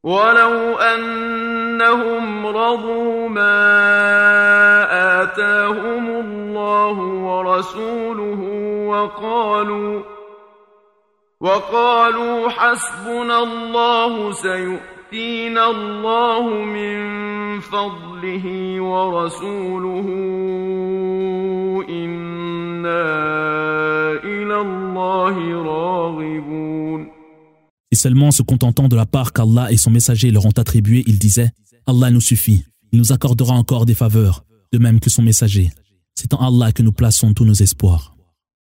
ولو أنهم رضوا ما آتاهم الله ورسوله وقالوا حسبنا الله سيؤتينا الله من فضله ورسوله إنا إلى الله راغبون. Et seulement se contentant de la part qu'Allah et son messager leur ont attribuée, ils disaient « Allah nous suffit, il nous accordera encore des faveurs, de même que son messager. C'est en Allah que nous plaçons tous nos espoirs. »